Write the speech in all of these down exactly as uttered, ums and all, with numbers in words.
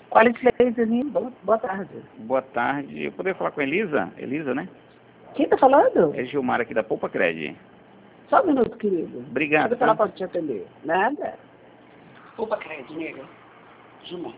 Olha que feliz, boa, boa tarde. Boa tarde. Eu poderia falar com a Elisa? Elisa, né? Quem tá falando? É Gilmar aqui da Poupa Cred. Só um minuto, querido. Obrigado. Deixa eu falar para te atender. Nada. Poupa Cred, nega. Gilmar.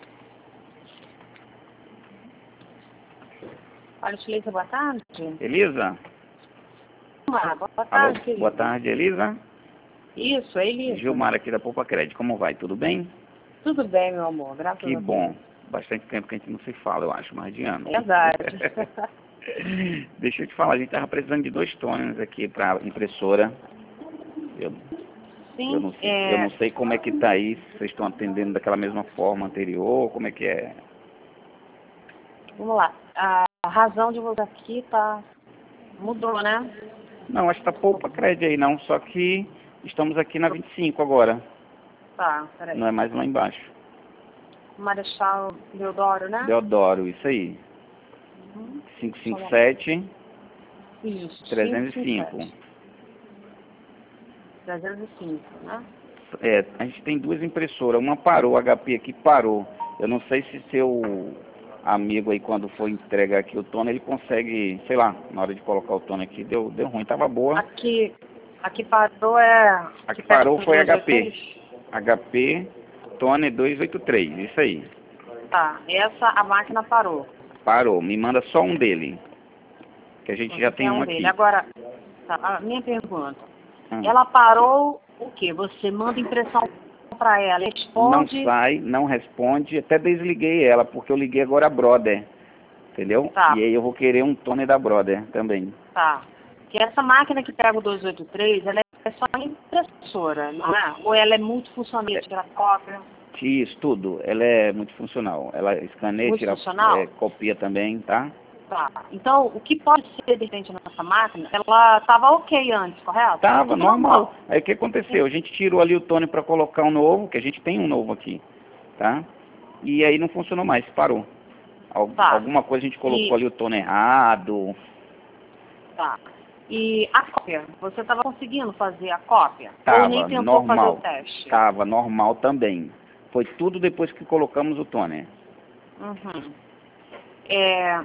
Olha, Elisa, boa tarde. Elisa? Gilmar, boa tarde, Alô, querido. boa tarde, Elisa. Isso, é Elisa. Gilmar aqui da Poupa Cred. Como vai? Tudo bem? Tudo bem, meu amor. Graças Que a Deus. bom. Bastante tempo que a gente não se fala, eu acho, mais de ano. Verdade. Deixa eu te falar, a gente estava precisando de dois toners aqui para impressora. Eu, Sim, eu, não sei, é... eu não sei como é que está aí, se vocês estão atendendo daquela mesma forma anterior, como é que é? Vamos lá. A razão de você aqui tá... mudou, né? Não, acho que está Poupa Cred aí não, só que estamos aqui na vinte e cinco agora. Tá, peraí. Não é mais lá embaixo. Marechal Deodoro, né? Deodoro, isso aí. Uhum. cinco cinco sete, Isso, trezentos e cinco. trezentos e cinco, né? É, a gente tem duas impressoras. Uma parou, o H P aqui parou. Eu não sei se seu amigo aí, quando for entregar aqui o toner, ele consegue, sei lá, na hora de colocar o toner aqui, deu, deu ruim, tava boa. Aqui, aqui parou é... A que parou foi H P. dois oito três? H P toner duzentos e oitenta e três, isso aí. Tá, essa a máquina parou. Parou, me manda só um dele. Que a gente Você já tem um dele. aqui. Agora, tá, a minha pergunta. Hum. Ela parou o quê? Você manda impressão para ela, Não responde... sai, não responde, até desliguei ela, porque eu liguei agora a Brother, entendeu? Tá. E aí eu vou querer um toner da Brother também. Tá. Que essa máquina que pega o duzentos e oitenta e três, ela é só impressora, não é? Ou ela é multifuncional, tira cópia? Isso, tudo. Ela é multifuncional. Ela escaneia, tira, Multifuncional? é, copia também, tá? Tá. Então, o que pode ser de repente nessa máquina, ela estava ok antes, correto? Tava Tudo normal. Aí o que aconteceu? A gente tirou ali o toner para colocar um novo, que a gente tem um novo aqui, tá? E aí não funcionou mais, parou. Al- Tá. Alguma coisa a gente colocou E, ali o toner errado. tá. E a cópia? Você estava conseguindo fazer a cópia? Ou nem Tava tentou fazer o normal. teste? Tava normal também. Foi tudo depois que colocamos o toner. Uhum. É,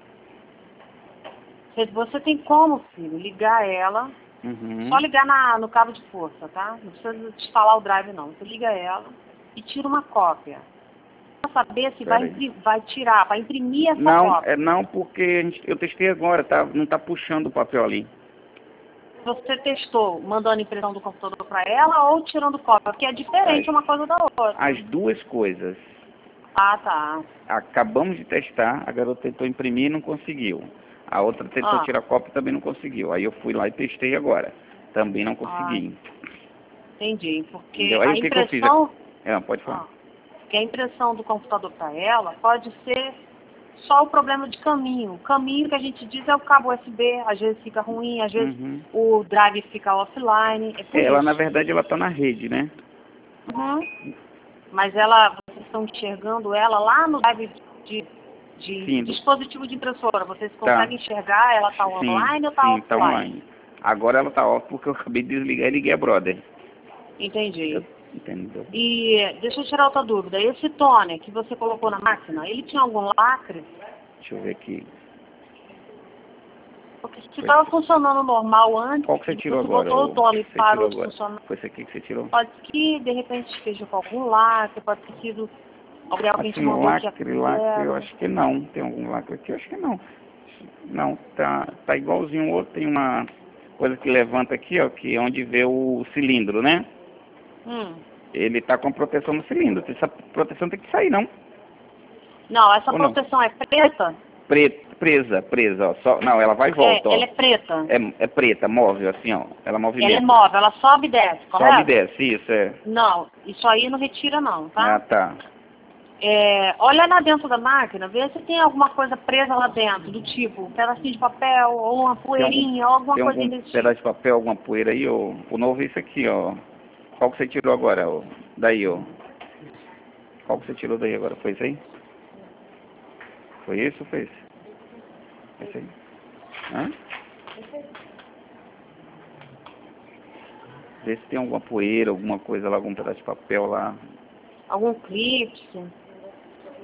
você tem como, filho, ligar ela, Uhum. só ligar na, no cabo de força, tá? Não precisa instalar o drive, não. Você liga ela e tira uma cópia. Pra saber se vai, Pera aí. impri- vai tirar, vai imprimir essa Não, cópia. é não porque a gente- eu testei agora, tá? Não tá puxando o papel ali. Você testou mandando impressão do computador para ela ou tirando cópia? Porque é diferente As, uma coisa da outra. as duas coisas. Ah, tá. Acabamos de testar, a garota tentou imprimir e não conseguiu. A outra tentou Ah, tirar cópia e também não conseguiu. Aí eu fui lá e testei agora. Também não ah, consegui. entendi. Porque Entendeu? Aí a o que, que eu fiz? impressão... É, pode falar. Ah, porque a impressão do computador para ela pode ser só o problema de caminho. O caminho que a gente diz é o cabo U S B, às vezes fica ruim, às vezes Uhum. o drive fica offline, é por Ela, isso. na verdade, ela tá na rede, né? Uhum. Mas ela, vocês estão enxergando ela lá no drive de, de Sim, do- dispositivo de impressora. Vocês tá. conseguem enxergar ela está Sim, online ou está sim, tá offline? online. Agora ela tá off porque eu acabei de desligar e liguei a Brother. Entendi. Eu- Entendeu? E deixa eu tirar outra dúvida. Esse toner que você colocou na máquina, ele tinha algum lacre? Deixa eu ver aqui. Porque se Foi- estava funcionando normal antes, Qual que você e tirou você agora? botou o ô? toner e Você parou tirou de agora? funcionar, Foi esse aqui que você tirou? pode que de repente esteja com algum lacre, pode ter sido alguém alguém te Assim, mandou aqui a lacre, lacre, eu zero. acho que não. Tem algum lacre aqui? Eu acho que não. Não, tá, tá igualzinho o outro. Tem uma coisa que levanta aqui, ó, que é onde vê o cilindro, né? Hum. Ele tá com proteção no cilindro. Essa proteção tem que sair, não? Não, essa Ou não? proteção é preta? Pre, presa, presa, ó. Só, não, ela vai e volta, É, ó. ela é preta. É, é preta, móvel, assim, ó. Ela movimenta. Ela é móvel, ela sobe e desce, correto? Sobe e desce, isso, é. Não, isso aí não retira não, Ah, tá? tá. É, olha lá dentro da máquina, vê se tem alguma coisa presa lá dentro, do tipo um pedacinho de papel, ou uma poeirinha, ou alguma Tem coisinha algum desse pedaço tipo. de papel, alguma poeira aí, ó? O novo é esse aqui, ó. Qual que você tirou agora, ó? Daí, ó. Qual que você tirou daí agora? Foi esse aí? Foi esse ou foi esse? Esse aí. Hã? Vê se tem alguma poeira, alguma coisa lá, algum pedaço de papel lá. Algum clipe.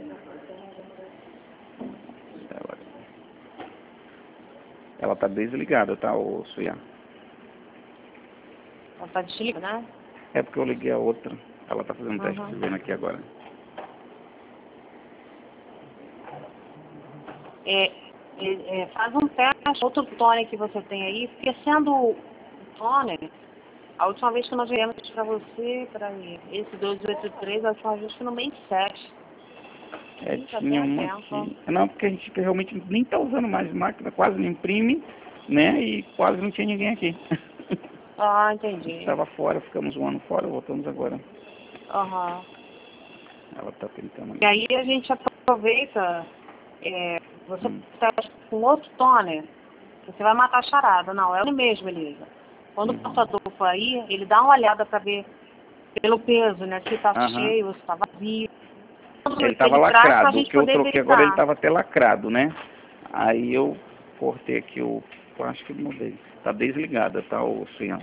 Ela tá desligada, tá, ô Suya? Ela tá desligada, né? É porque eu liguei a outra. Ela tá fazendo teste, Uhum. tô vendo aqui agora. É, é, é, faz um teste, outro toner que você tem aí, porque sendo o toner, a última vez que nós viemos para você, para esse dois oito três, a última vez foi no mês sete. É, Ih, já tinha tem um uma tempo. que... Não, porque a gente realmente nem tá usando mais máquina, quase não imprime, né? E quase não tinha ninguém aqui. Ah, A entendi. gente tava fora, ficamos um ano fora, voltamos agora. Aham. Ela tá tentando... E aí a gente aproveita, é, você Hum. testa com outro toner, você vai matar a charada. Não, é o mesmo, Elisa. Quando Uhum. o passador for aí, ele dá uma olhada para ver pelo peso, né? Se tá Aham. cheio, se tá vazio. Ele tava Ele traz pra lacrado, o gente que eu poder troquei agora ele verificar. tava até lacrado, né? Aí eu cortei aqui o... eu acho que mudei. Tá desligada, tá, o senhor?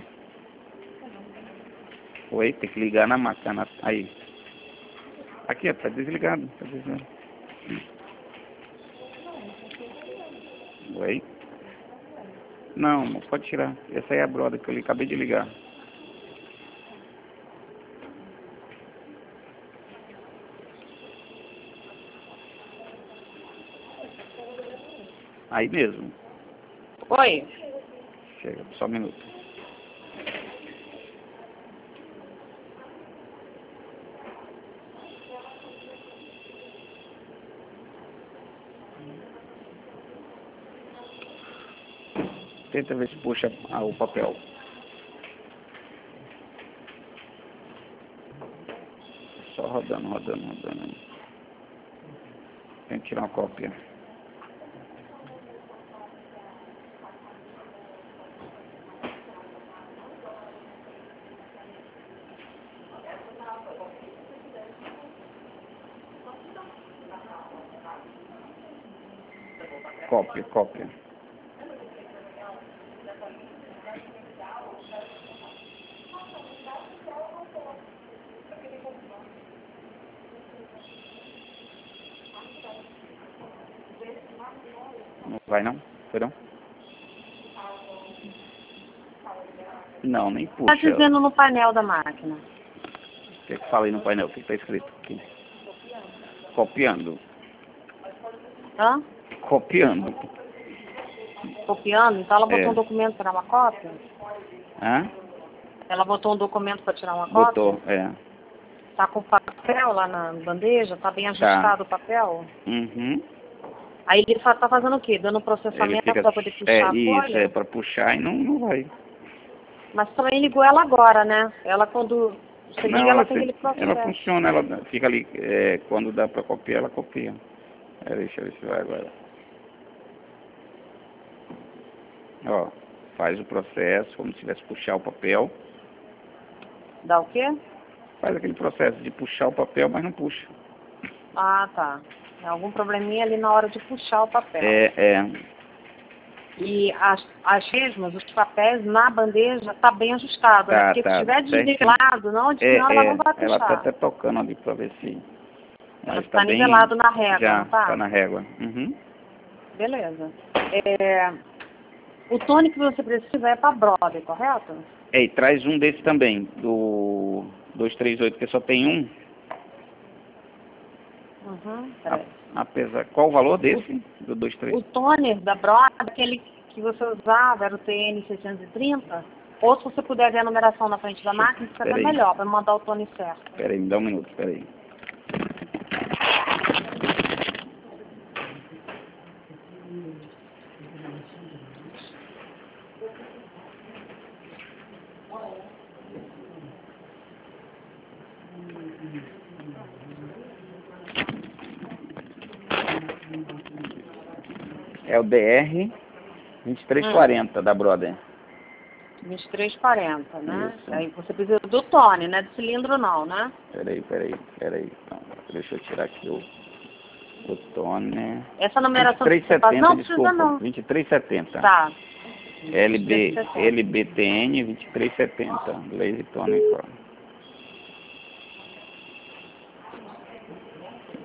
Oi, tem que ligar na máquina. Aí. Aqui, ó, tá desligado, tá desligado. Oi? Não, não pode tirar. Essa aí é a broda que eu li- acabei de ligar. Aí mesmo. Oi? Chega, só um minuto. Tenta ver se puxa ah, o papel. Só rodando, rodando, rodando aí. Tem que tirar uma cópia. Cópia, cópia. Não vai não? Foi não? Não, nem Tá puxa. dizendo no painel da máquina. O que que fala aí no painel? O que que tá escrito aqui? Copiando. Hã? Copiando. Copiando? Então ela botou É. um documento para tirar uma cópia? Hã? Ela botou um documento para tirar uma Botou, cópia? é. Tá com papel lá na bandeja? Tá bem Tá. ajustado o papel? Uhum. Aí ele fa- tá fazendo o quê? Dando Ele processamento fica... para poder É, puxar a isso, é folha? pra puxar e não, não vai. Mas também ligou ela agora, né? Ela quando você liga, Não, ela ela, tem se- aquele ela processo. funciona, ela fica ali, é, quando dá pra copiar, ela copia. É, deixa eu ver se vai agora. Ó, faz o processo, como se tivesse puxar o papel. Dá o quê? Faz aquele processo de puxar o papel, mas não puxa. Ah, tá. É algum probleminha ali na hora de puxar o papel. É, é, E as, as resmas, os papéis na bandeja, tá bem ajustado, né? tá, Porque se tá, estiver certinho. desnivelado, não, É, senão ela não é, vai ela tá puxar. até tocando ali pra ver se... Ela Mas tá tá bem... nivelado na régua, Já, não tá? tá na régua. Uhum. Beleza. É, o tônico que você precisa é para brother, correto? Ei, traz um desse também, do dois três oito, que só tem um. Uhum, A- peraí. Apesar... Qual o valor desse? Do dois três? O toner da brother, aquele que você usava, era o T N seiscentos e trinta, ou se você puder ver a numeração na frente da máquina, fica até Peraí. melhor, para mandar o toner certo. Peraí, me dá um minuto, peraí. É o D R vinte e três quarenta da Brother. vinte e três quarenta, né? Isso. Aí você precisa do tone, né? Do cilindro não, né? Peraí, peraí, peraí. Não, deixa eu tirar aqui o, o toner. Essa numeração que vinte e três você faz, setenta, não precisa desculpa. não. vinte e três setenta. Tá. L B, vinte e três setenta. L B T N vinte e três setenta. Blaze Tonic.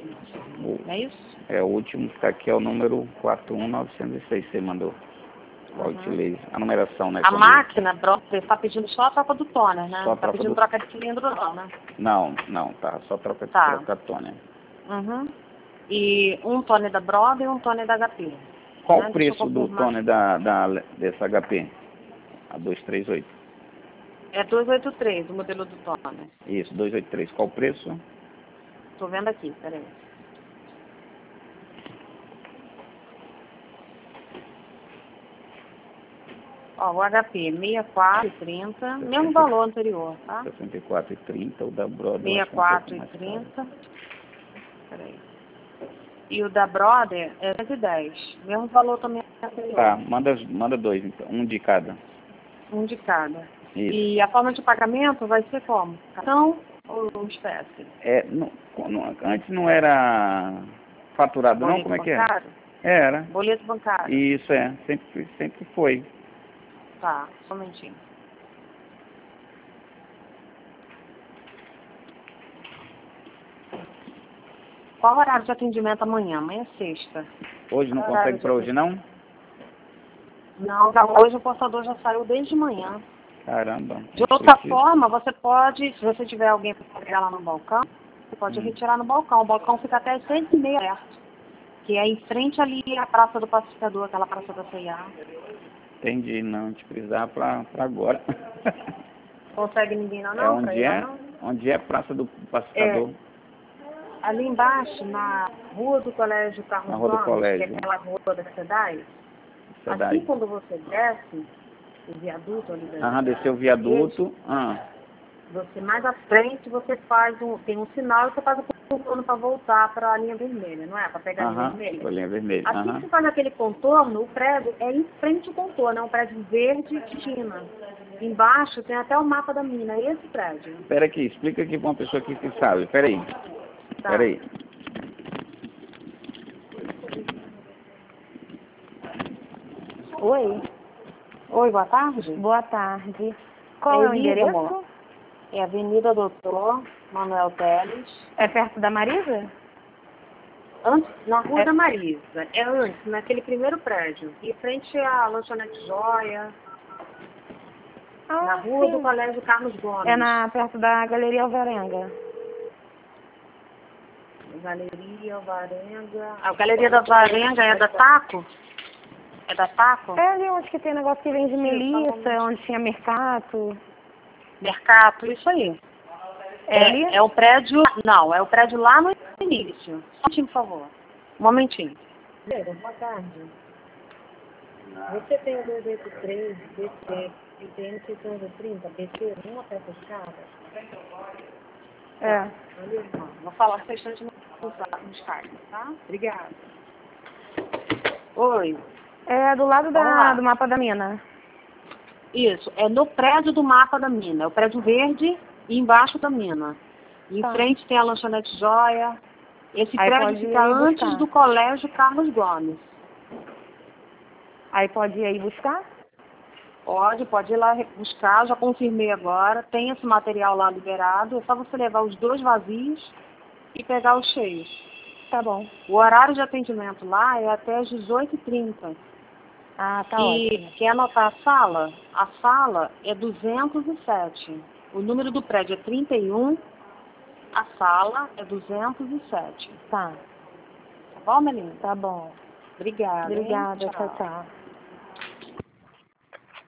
O, É isso? é o último que tá aqui, é o número quatro um nove zero seis, você mandou. Quality Uhum. Laser. A numeração, né? A quando- máquina, você está pedindo só a troca do toner, né? Só a Não está troca pedindo do- troca de cilindro não, né? Não, não, tá. Só troca, Tá. troca toner. Uhum. E um toner da Brother e um toner da H P. Qual né? o Deixa eu preço do confirmar. toner da, da, dessa H P? A duzentos e trinta e oito. É duzentos e oitenta e três o modelo do toner. Isso, duzentos e oitenta e três. Qual o preço? Tô vendo aqui, peraí. Ó, o H P sessenta e quatro e trinta, mesmo valor anterior, tá? sessenta e quatro e trinta. O da Brother eu sessenta e acho que é um pouco quatro e mais caro. trinta. Peraí. E o da Brother é cento e dez, mesmo valor também anterior. Tá, manda, manda dois então. Um de cada. Um de cada. Isso. E a forma de pagamento vai ser como? Cartão ou espécie? É, não, não- antes não era faturado não? Boleto Como é que é? bancário? Era. Boleto bancário. Isso é, sempre, sempre foi. Tá, só um momentinho. Qual o horário de atendimento amanhã? Amanhã é sexta. Hoje não Qual consegue horário de para hoje não? Não, já- hoje o portador já saiu desde manhã. Caramba. De outra preciso. forma, você pode, se você tiver alguém para pegar lá no balcão, você pode Hum. retirar no balcão. O balcão fica até às seis e meia aberto. Que é em frente ali à Praça do Pacificador, aquela praça da C I A. Entendi, não. A gente precisava para agora. Consegue ninguém lá É não? pra onde ir lá é? não? Onde é Praça do Pacificador? Ali embaixo, na rua do Colégio Carlos Na rua do Gomes, que colégio. é aquela rua da SEDAI, Cidade. assim quando você desce, o viaduto ali da Aham, desceu o viaduto. Ah, você mais à frente, você faz um, tem um sinal e você faz o contorno para voltar para a linha vermelha, não é? Para pegar a linha aham, vermelha. linha vermelha. Assim que Aham. você faz aquele contorno, o prédio é em frente ao contorno, é um prédio verde de China. Embaixo tem até o mapa da mina, é esse prédio. Espera aqui, explica aqui para uma pessoa aqui que sabe. Espera aí. Tá. Espera aí. Oi, Oi, boa tarde. boa tarde. Qual é, o Elisa, endereço? amor. É Avenida Doutor Manuel Teles. É perto da Marisa? Antes, na Rua É- da Marisa. É antes, naquele primeiro prédio. Em frente à Lanchonete Joia. Ah, Na Rua sim. do Colégio Carlos Gomes. É na, perto da Galeria Alvarenga. Galeria Varenga. A Galeria da Varenga é da Taco? É da Taco? É ali onde que tem negócio que vende melissa, onde tinha mercado. Mercado, isso aí. É ali? É, é o prédio. Não, é o prédio lá no início. Só um momentinho, por favor. Um momentinho. Boa tarde. Você tem o dois oito três, B C, e T N seiscentos e trinta, B C, uma peça escada? É. Ali, ó. Vou falar restante no Skype, tá? Obrigada. Oi. É do lado Vamos lá. da, do mapa da mina. Isso, é no prédio do mapa da mina. É o prédio verde e embaixo da mina. Em Tá. frente tem a lanchonete Joia. Esse Aí prédio pode fica ir antes buscar. do Colégio Carlos Gomes. Aí pode ir aí buscar? Pode, pode ir lá buscar, já confirmei agora. Tem esse material lá liberado. É só você levar os dois vazios e pegar os cheios. Tá bom. O horário de atendimento lá é até às dezoito e trinta. Ah, tá E ótimo. quer anotar a sala? A sala é duzentos e sete. O número do prédio é trinta e um. A sala é duzentos e sete. Tá, Tá bom, Melinda? tá bom. Obrigada. hein? Obrigada, tchau, tchau.